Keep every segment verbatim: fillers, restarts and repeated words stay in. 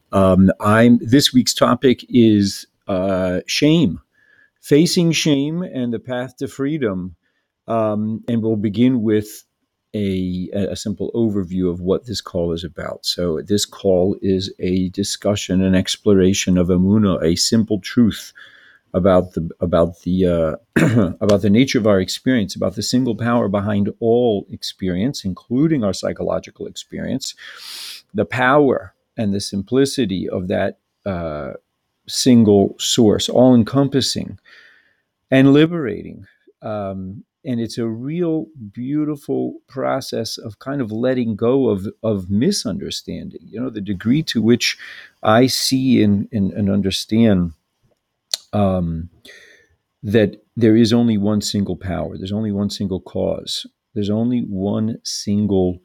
Um, I'm this week's topic is uh, shame, facing shame, and the path to freedom. Um, and we'll begin with a, a simple overview of what this call is about. So, this call is a discussion, an exploration of Amuna, a simple truth about the about the uh, about the nature of our experience, about the single power behind all experience, including our psychological experience, the power and the simplicity of that uh, single source, all encompassing and liberating. Um, and it's a real beautiful process of kind of letting go of, of misunderstanding. You know, the degree to which I see and, and, and understand um, that there is only one single power, there's only one single cause, there's only one single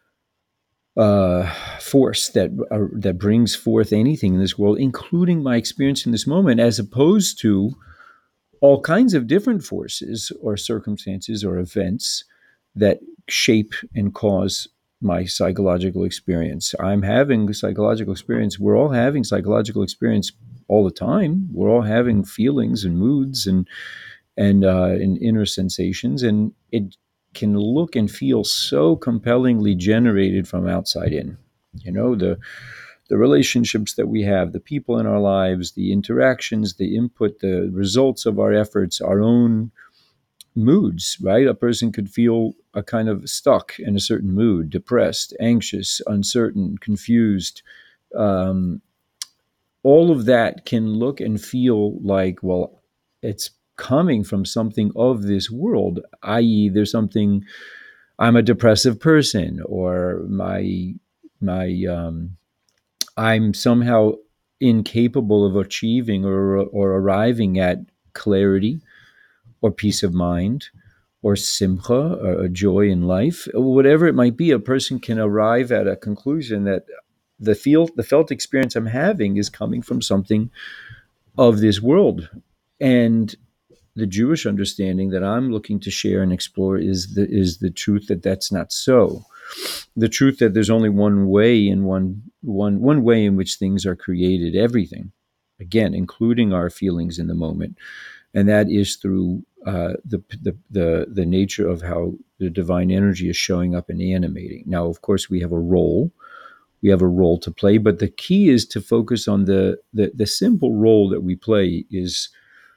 uh, force that uh, that brings forth anything in this world, including my experience in this moment, as opposed to all kinds of different forces or circumstances or events that shape and cause my psychological experience. I'm having psychological experience. We're all having psychological experience all the time. We're all having feelings and moods and and uh, and inner sensations, and it can look and feel so compellingly generated from outside in. You know, the the relationships that we have, the people in our lives, the interactions, the input, the results of our efforts, our own moods, right? A person could feel a kind of stuck in a certain mood, depressed, anxious, uncertain, confused. Um, all of that can look and feel like, well, it's coming from something of this world, that is, there's something, I'm a depressive person, or my, my, um, I'm somehow incapable of achieving or, or arriving at clarity or peace of mind or simcha, or a joy in life, whatever it might be. A person can arrive at a conclusion that the feel, the felt experience I'm having is coming from something of this world. And the Jewish understanding that I'm looking to share and explore is the is the truth that that's not so. The truth that there's only one way, and one one one way in which things are created, everything, again, including our feelings in the moment, and that is through uh, the, the the the nature of how the divine energy is showing up and animating. Now, of course, we have a role. We have a role to play, but the key is to focus on the the, the simple role that we play is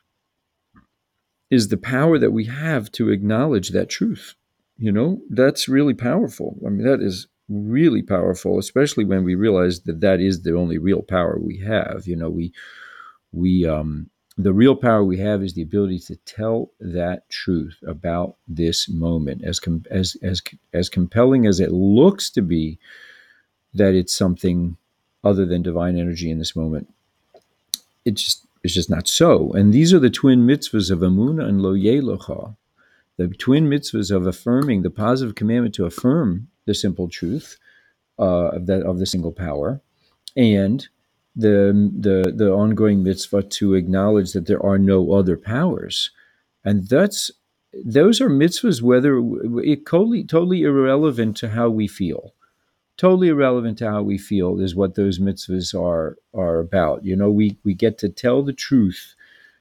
is the power that we have to acknowledge that truth. You know, that's really powerful. I mean, that is really powerful, especially when we realize that that is the only real power we have. You know, we we um, the real power we have is the ability to tell that truth about this moment, as com- as as as compelling as it looks to be, that it's something other than divine energy in this moment. It just it's just not so. And these are the twin mitzvahs of Amunah and Lo Yelocha, the twin mitzvahs of affirming the positive commandment to affirm the simple truth uh, of that of the single power, and the the the ongoing mitzvah to acknowledge that there are no other powers. And that's those are mitzvahs, whether it totally totally irrelevant to how we feel. Totally irrelevant to how we feel is what those mitzvahs are are about. You know, we we get to tell the truth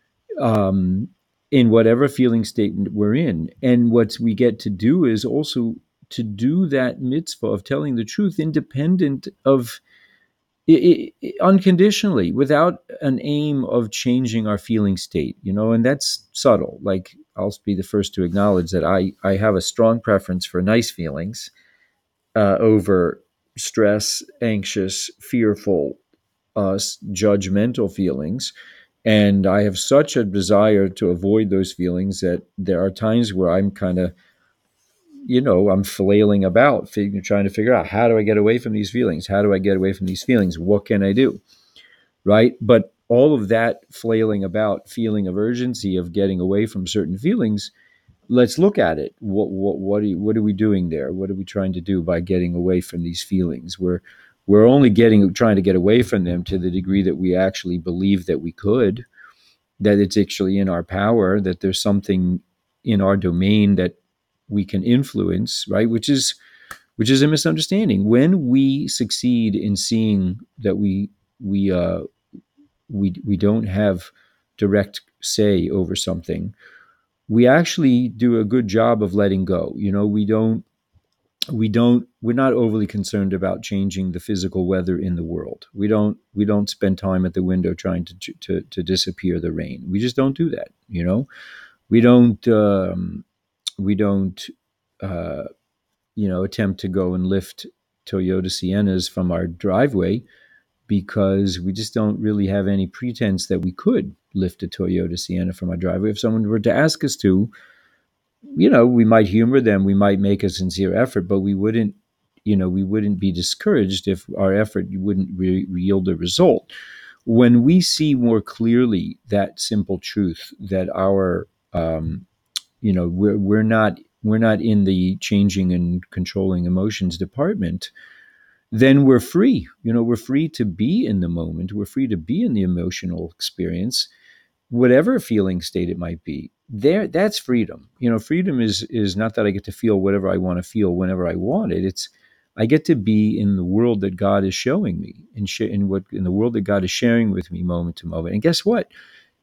um, in whatever feeling state we're in. And what we get to do is also to do that mitzvah of telling the truth independent of, I, I, unconditionally, without an aim of changing our feeling state, you know, and that's subtle. Like, I'll be the first to acknowledge that I, I have a strong preference for nice feelings uh, over stress, anxious, fearful, uh, judgmental feelings. And I have such a desire to avoid those feelings that there are times where I'm kind of, you know, I'm flailing about, fig- trying to figure out, how do I get away from these feelings? How do I get away from these feelings? What can I do? Right. But all of that flailing about, feeling of urgency of getting away from certain feelings, let's look at it. What what what are, you, what are we doing there? What are we trying to do by getting away from these feelings? We're we're only getting trying to get away from them to the degree that we actually believe that we could, that it's actually in our power, that there's something in our domain that we can influence, right? Which is which is a misunderstanding. When we succeed in seeing that we we uh, we we don't have direct say over something, we actually do a good job of letting go. You know, we don't we don't we're not overly concerned about changing the physical weather in the world. We don't we don't spend time at the window trying to to to disappear the rain. We just don't do that. You know, we don't um, we don't uh, you know attempt to go and lift Toyota Siennas from our driveway, because we just don't really have any pretense that we could lift a Toyota Sienna from our driveway. If someone were to ask us to, you know, we might humor them, we might make a sincere effort, but we wouldn't, you know, we wouldn't be discouraged if our effort wouldn't re- yield a result. When we see more clearly that simple truth that our, um, you know, we're we're not we're not in the changing and controlling emotions department, then we're free. You know, we're free to be in the moment. We're free to be in the emotional experience, whatever feeling state it might be. There, that's freedom. You know, freedom is is not that I get to feel whatever I want to feel whenever I want it. It's I get to be in the world that God is showing me, in, sh- in what in the world that God is sharing with me moment to moment. And guess what?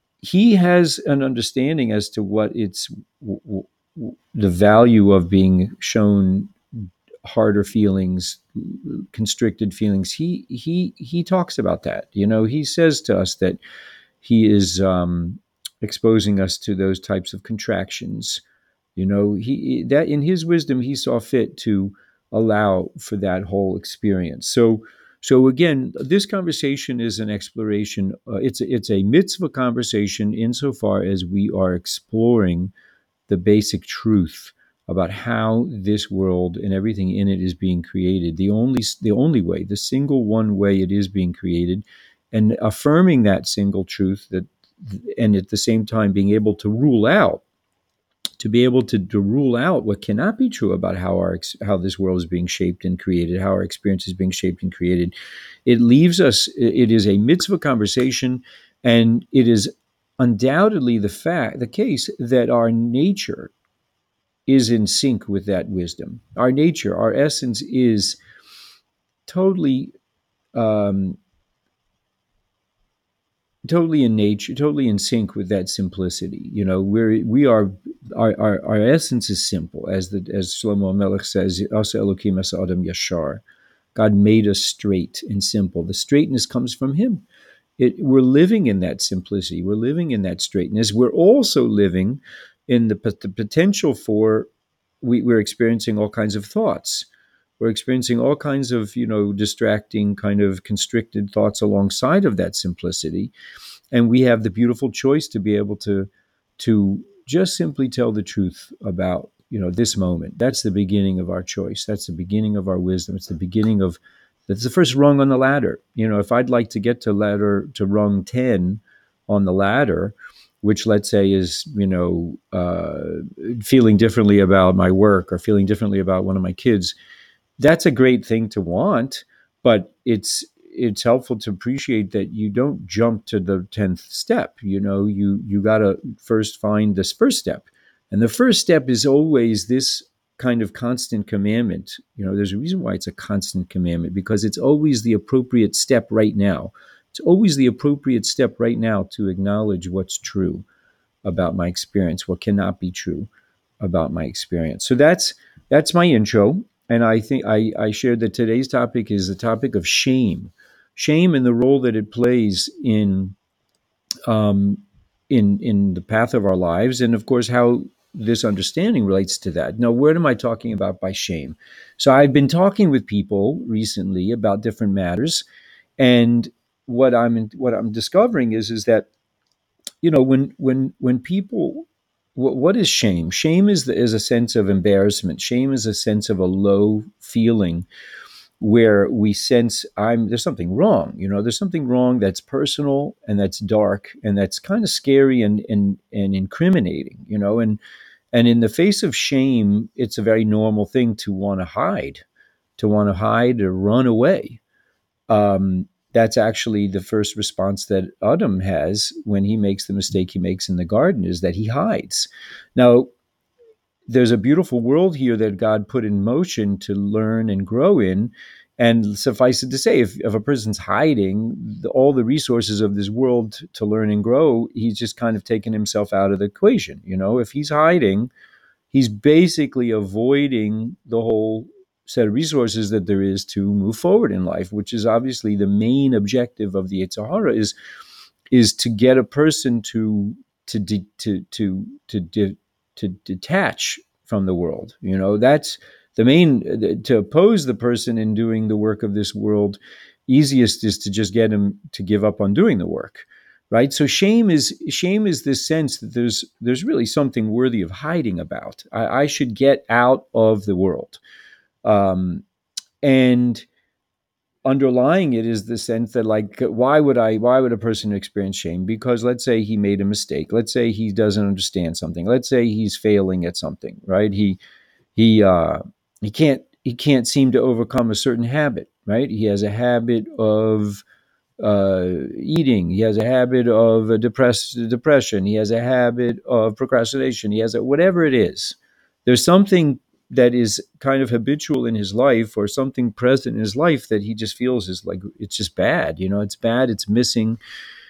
He has an understanding as to what it's w- w- the value of being shown harder feelings, constricted feelings. He he he talks about that. You know, he says to us that he is um, exposing us to those types of contractions. You know, he that in his wisdom he saw fit to allow for that whole experience. So, so again, this conversation is an exploration. Uh, it's a, it's a mitzvah conversation insofar as we are exploring the basic truth about how this world and everything in it is being created. The only the only way, the single one way it is being created, and affirming that single truth, that, and at the same time being able to rule out, to be able to, to rule out what cannot be true about how our how this world is being shaped and created, how our experience is being shaped and created. It leaves us. It is a mitzvah conversation, and it is undoubtedly the fact, the case that our nature is in sync with that wisdom. Our nature, our essence, is totally, um, totally in nature, totally in sync with that simplicity. You know, we're we are our our, our essence is simple, as the as Shlomo Melech says, "Asa Elokim asa Adam Yashar." God made us straight and simple. The straightness comes from Him. It, we're living in that simplicity. We're living in that straightness. We're also living in the, the potential for, we, we're experiencing all kinds of thoughts. We're experiencing all kinds of, you know, distracting, kind of constricted thoughts alongside of that simplicity. And we have the beautiful choice to be able to, to just simply tell the truth about, you know, this moment. That's the beginning of our choice. That's the beginning of our wisdom. It's the beginning of, that's the first rung on the ladder. You know, if I'd like to get to ladder to rung ten on the ladder, which let's say is, you know, uh, feeling differently about my work or feeling differently about one of my kids, that's a great thing to want, but it's it's helpful to appreciate that you don't jump to the tenth step. You know, you you got to first find this first step, and the first step is always this kind of constant commandment. You know, there's a reason why it's a constant commandment, because it's always the appropriate step right now. It's always the appropriate step right now to acknowledge what's true about my experience, what cannot be true about my experience. So that's that's my intro. And I think I, I shared that today's topic is the topic of shame, shame and the role that it plays in um, in in the path of our lives, and of course how this understanding relates to that. Now, what am I talking about by shame? So I've been talking with people recently about different matters, and what I'm what I'm discovering is is that, you know, when when when people, what, what is shame? Shame is the, is a sense of embarrassment. Shame is a sense of a low feeling where we sense I'm there's something wrong. You know, there's something wrong that's personal and that's dark and that's kind of scary and and and incriminating. You know, and and in the face of shame, it's a very normal thing to want to hide, to want to hide or run away. Um, that's actually the first response that Adam has when he makes the mistake he makes in the garden, is that he hides. Now, there's a beautiful world here that God put in motion to learn and grow in, And suffice it to say, if, if a person's hiding the, all the resources of this world to learn and grow, he's just kind of taken himself out of the equation. You know, if he's hiding, he's basically avoiding the whole set of resources that there is to move forward in life, which is obviously the main objective of the Yetzer Hara, is is to get a person to to de, to to to de, to detach from the world. You know, that's the main, to oppose the person in doing the work of this world. Easiest is to just get him to give up on doing the work, right? So shame is shame is this sense that there's there's really something worthy of hiding about. I, I should get out of the world, um, and underlying it is the sense that, like, why would I why would a person experience shame? Because let's say he made a mistake. Let's say he doesn't understand something. Let's say he's failing at something, right? He he uh, he can't he can't seem to overcome a certain habit, right? He has a habit of uh, eating. He has a habit of a depress- depression. He has a habit of procrastination. He has a, whatever it is. There's something that is kind of habitual in his life, or something present in his life that he just feels is like, it's just bad. You know, it's bad. It's missing.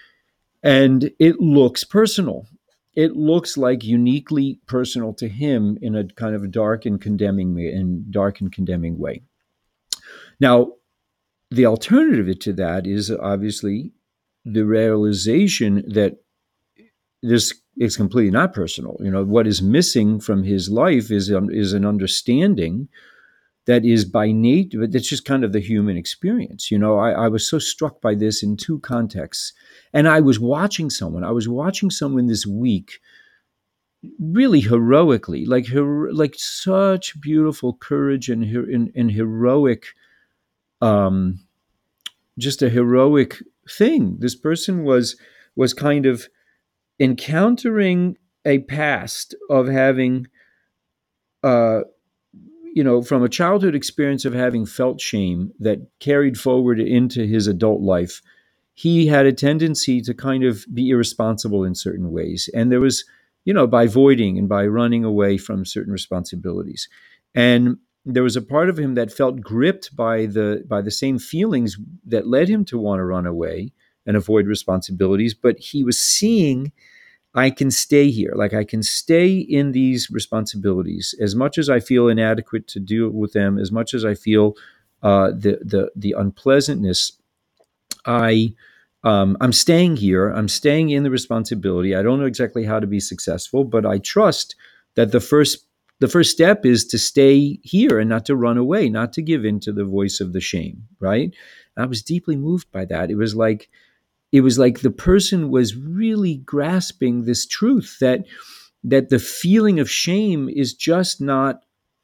And it looks personal. It looks like uniquely personal to him in a kind of dark and condemning way, in dark and condemning way. Now, the alternative to that is obviously the realization that this is completely not personal. You know, what is missing from his life is um, is an understanding that is by nature, but that's just kind of the human experience. You know, I, I was so struck by this in two contexts. And I was watching someone, I was watching someone this week really heroically, like hero, like such beautiful courage and, and, and heroic, um, just a heroic thing. This person was was kind of encountering a past of having, uh, you know, from a childhood experience of having felt shame that carried forward into his adult life. He had a tendency to kind of be irresponsible in certain ways. And there was, you know, by voiding and by running away from certain responsibilities. And there was a part of him that felt gripped by the by the same feelings that led him to want to run away and avoid responsibilities. But he was seeing, I can stay here. Like, I can stay in these responsibilities as much as I feel inadequate to deal with them, as much as I feel uh, the the the unpleasantness. I um, I'm staying here. I'm staying in the responsibility. I don't know exactly how to be successful, but I trust that the first the first step is to stay here and not to run away, not to give in to the voice of the shame. Right? And I was deeply moved by that. It was like it was like the person was really grasping this truth that that the feeling of shame is just not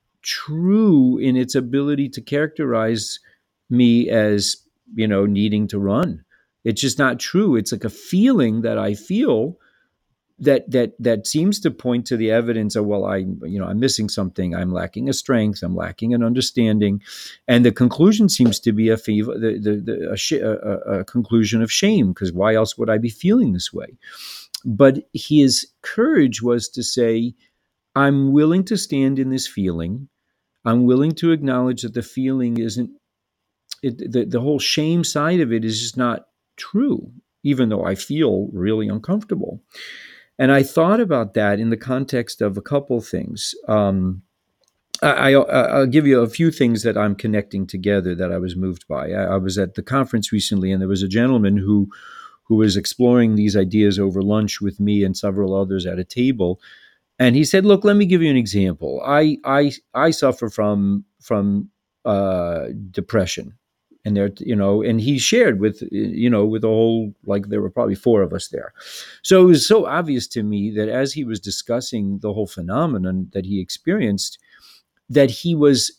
true in its ability to characterize me as, you know, needing to run. It's just not true. It's like a feeling that I feel that that that seems to point to the evidence of, well, I, you know, I'm missing something. I'm lacking a strength. I'm lacking an understanding, and the conclusion seems to be a fever, the, the, the a, sh- a, a conclusion of shame. Because why else would I be feeling this way? But his courage was to say, I'm willing to stand in this feeling. I'm willing to acknowledge that the feeling isn't, it, the, the whole shame side of it is just not true, even though I feel really uncomfortable. And I thought about that in the context of a couple things. Um, I, I, I'll give you a few things that I'm connecting together that I was moved by. I, I was at the conference recently, and there was a gentleman who who was exploring these ideas over lunch with me and several others at a table. And he said, "Look, let me give you an example. I I I suffer from from uh, depression, and there, you know." And he shared with, you know, with a whole, like, there were probably four of us there. So it was so obvious to me that as he was discussing the whole phenomenon that he experienced, that he was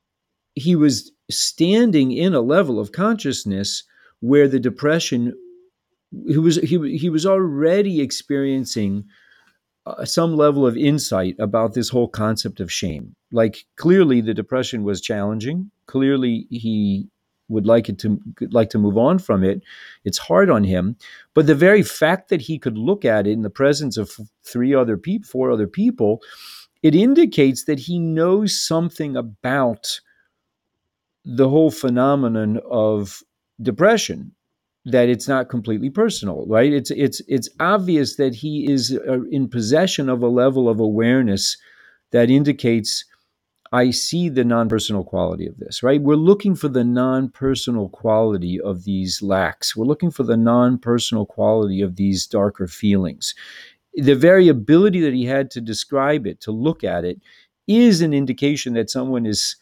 he was standing in a level of consciousness where the depression, he was he he was already experiencing uh, some level of insight about this whole concept of shame. Like, clearly the depression was challenging. Clearly he would like it to like to move on from it. It's hard on him, but the very fact that he could look at it in the presence of three other people, four other people, it indicates that he knows something about the whole phenomenon of depression, that it's not completely personal, right? It's it's it's obvious that he is uh, in possession of a level of awareness that indicates, I see the non-personal quality of this, right? We're looking for the non-personal quality of these lacks. We're looking for the non-personal quality of these darker feelings. The very ability that he had to describe it, to look at it, is an indication that someone is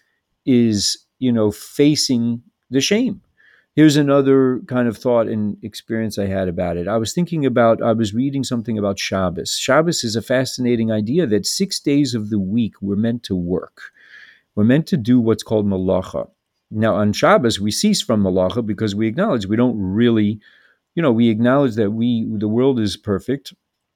is you know facing the shame. Here's another kind of thought and experience I had about it. I was thinking about, I was reading something about Shabbos. Shabbos is a fascinating idea that six days of the week we're meant to work. We're meant to do what's called malacha. Now, on Shabbos, we cease from malacha because we acknowledge we don't really, you know, we acknowledge that we, the world is perfect,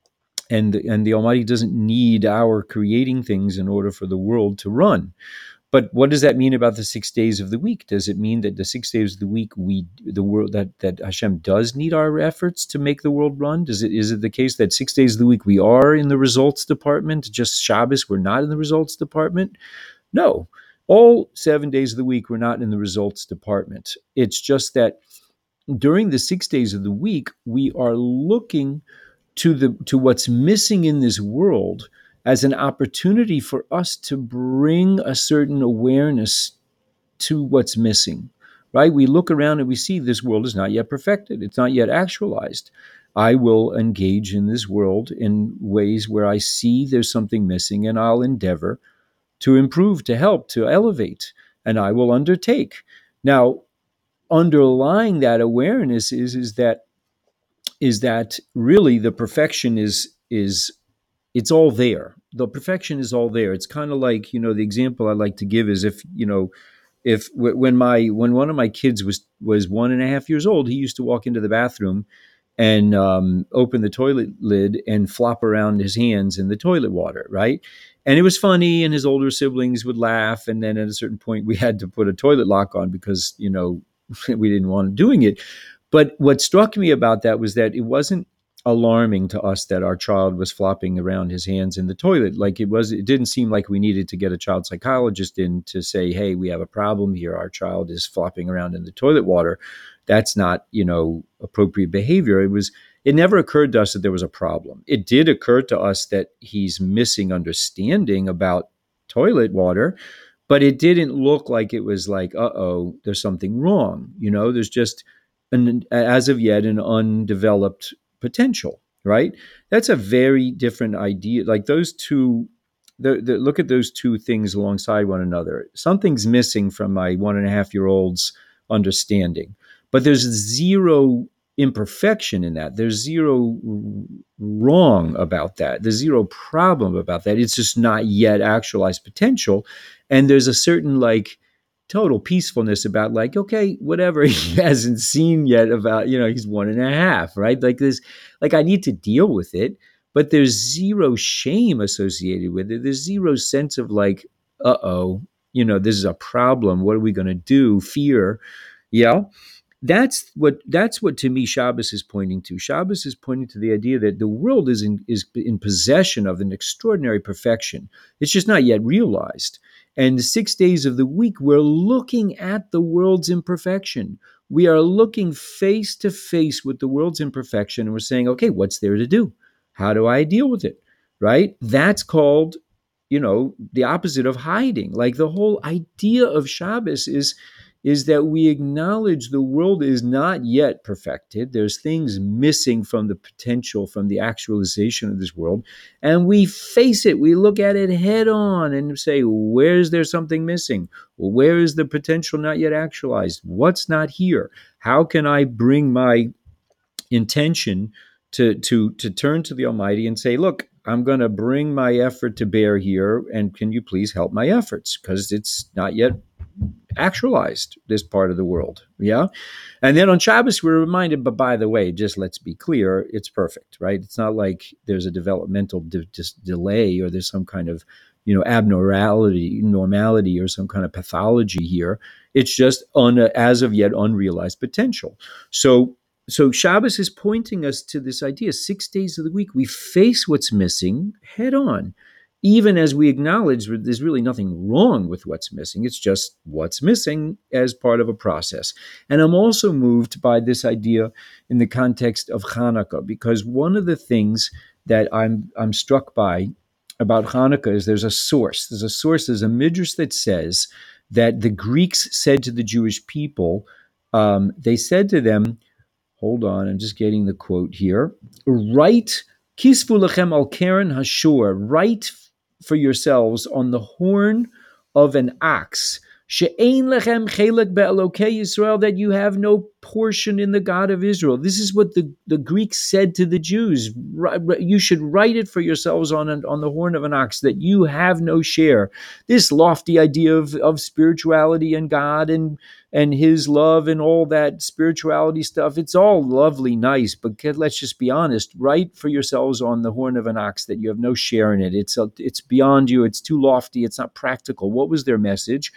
and and the Almighty doesn't need our creating things in order for the world to run. But what does that mean about the six days of the week? Does it mean that the six days of the week we the world that that Hashem does need our efforts to make the world run? Does it is it the case that six days of the week we are in the results department? Just Shabbos we're not in the results department? No. All seven days of the week we're not in the results department. It's just that during the six days of the week we are looking to the to what's missing in this world as an opportunity for us to bring a certain awareness to what's missing, right? We look around and we see this world is not yet perfected. It's not yet actualized. I will engage in this world in ways where I see there's something missing, and I'll endeavor to improve, to help, to elevate, and I will undertake. Now, underlying that awareness is, is that is that really the perfection is is it's all there. The perfection is all there. It's kind of like, you know, the example I like to give is if, you know, if when my when one of my kids was was one and a half years old, he used to walk into the bathroom and um, open the toilet lid and flop around his hands in the toilet water, right? And it was funny, and his older siblings would laugh. And then at a certain point, we had to put a toilet lock on because, you know, we didn't want him doing it. But what struck me about that was that it wasn't alarming to us that our child was flopping around his hands in the toilet. Like it was, it didn't seem like we needed to get a child psychologist in to say, hey, we have a problem here. Our child is flopping around in the toilet water. That's not, you know, appropriate behavior. It was, it never occurred to us that there was a problem. It did occur to us that he's missing understanding about toilet water, but it didn't look like it was like, uh-oh, there's something wrong. You know, there's just, an, as of yet, an undeveloped potential, right? That's a very different idea. Like those two, the, the, look at those two things alongside one another. Something's missing from my one and a half year old's understanding, but there's zero imperfection in that. There's zero wrong about that. There's zero problem about that. It's just not yet actualized potential. And there's a certain like total peacefulness about like, okay, whatever he hasn't seen yet about, you know, he's one and a half, right? Like this, like I need to deal with it, but there's zero shame associated with it. There's zero sense of like, uh-oh, you know, this is a problem. What are we going to do? Fear. Yeah. That's what that's what to me Shabbos is pointing to. Shabbos is pointing to the idea that the world is in is in possession of an extraordinary perfection. It's just not yet realized. And the six days of the week, we're looking at the world's imperfection. We are looking face to face with the world's imperfection, and we're saying, okay, what's there to do? How do I deal with it? Right? That's called, you know, the opposite of hiding. Like the whole idea of Shabbos is is that we acknowledge the world is not yet perfected. There's things missing from the potential, from the actualization of this world. And we face it. We look at it head on and say, where is there something missing? Well, where is the potential not yet actualized? What's not here? How can I bring my intention to, to, to turn to the Almighty and say, look, I'm going to bring my effort to bear here, and can you please help my efforts? Because it's not yet actualized, this part of the world. Yeah. And then on Shabbos, we're reminded, but by the way, just let's be clear, it's perfect, right? It's not like there's a developmental de- just delay or there's some kind of, you know, abnormality, normality or some kind of pathology here. It's just on a, as of yet unrealized potential. So, so Shabbos is pointing us to this idea. Six days of the week, we face what's missing head on. even as we acknowledge there's really nothing wrong with what's missing. It's just what's missing as part of a process. And I'm also moved by this idea in the context of Hanukkah, because one of the things that I'm I'm struck by about Hanukkah is there's a source. There's a source, there's a midrash that says that the Greeks said to the Jewish people, um, they said to them, hold on, I'm just getting the quote here. Write, kisvu lechem al keren hashur, write for yourselves on the horn of an ox, she'ein lechem chelek be'elokei Yisrael, that you have no portion in the God of Israel. This is what the, the Greeks said to the Jews. You should write it for yourselves on, an, on the horn of an ox, that you have no share. This lofty idea of, of spirituality and God and and his love and all that spirituality stuff, it's all lovely, nice, but let's just be honest. Write for yourselves on the horn of an ox that you have no share in it. It's a, it's beyond you. It's too lofty. It's not practical. What was their message?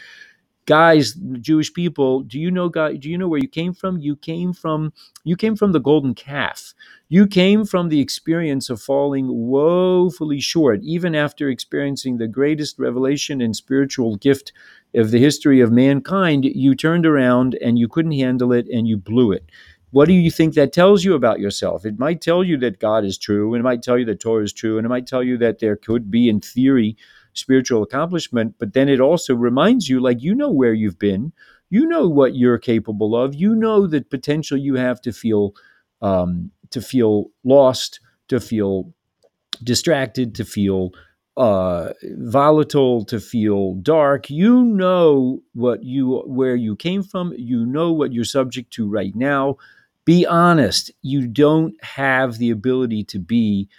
Guys, Jewish people, do you know God, do you know where you came from? You came from you came from the golden calf. You came from the experience of falling woefully short, even after experiencing the greatest revelation and spiritual gift of the history of mankind. You turned around and you couldn't handle it and you blew it. What do you think that tells you about yourself? It might tell you that God is true, and it might tell you that Torah is true, and it might tell you that there could be, in theory, spiritual accomplishment, but then it also reminds you, like, you know where you've been, you know what you're capable of, you know the potential you have to feel um, to feel lost, to feel distracted, to feel uh, volatile, to feel dark. You know what you where you came from. You know what you're subject to right now. Be honest. You don't have the ability to be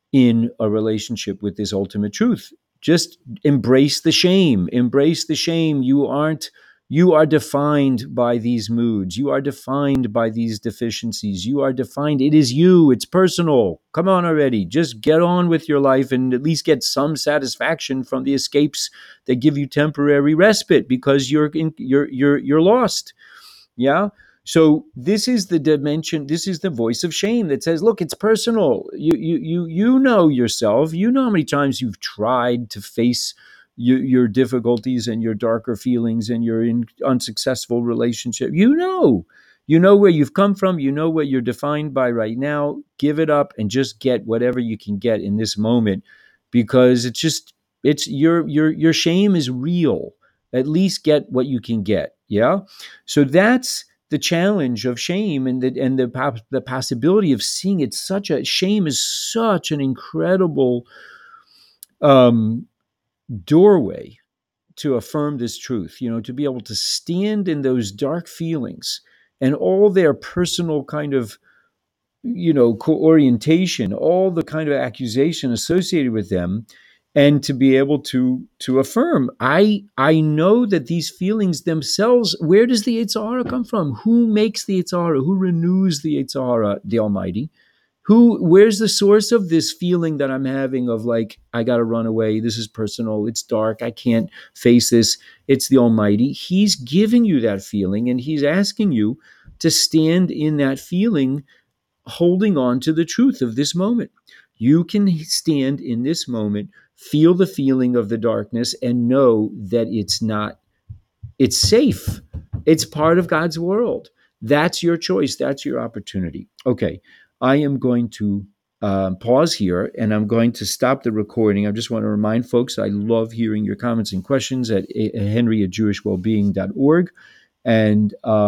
in a relationship with this ultimate truth. Just embrace the shame. Embrace the shame. You aren't, you are defined by these moods. You are defined by these deficiencies. You are defined. It is you. It's personal. Come on already. Just get on with your life and at least get some satisfaction from the escapes that give you temporary respite, because you're in, you're you're you're lost. Yeah. So this is the dimension, this is the voice of shame that says, look, it's personal. You you you you know yourself. You know how many times you've tried to face your, your difficulties and your darker feelings and your in, unsuccessful relationship. You know. You know where you've come from. You know what you're defined by right now. Give it up and just get whatever you can get in this moment, because it's just, it's your your your shame is real. At least get what you can get. Yeah. So that's the challenge of shame, and the and the the possibility of seeing it. Such a shame is such an incredible um, doorway to affirm this truth. You know, to be able to stand in those dark feelings and all their personal kind of, you know, co-orientation, all the kind of accusation associated with them, and to be able to to affirm, I I know that these feelings themselves, where does the Yetzer Hara come from? Who makes the Yetzer Hara? Who renews the Yetzer Hara? The Almighty. Who, where's the source of this feeling that I'm having of, like, I got to run away, this is personal, it's dark, I can't face this? It's the Almighty. He's giving you that feeling, and he's asking you to stand in that feeling, holding on to the truth of this moment. You can stand in this moment, feel the feeling of the darkness, and know that it's not, it's safe. It's part of God's world. That's your choice. That's your opportunity. Okay, I am going to um, pause here, and I'm going to stop the recording. I just want to remind folks, I love hearing your comments and questions at henry at jewish wellbeing dot org. And um,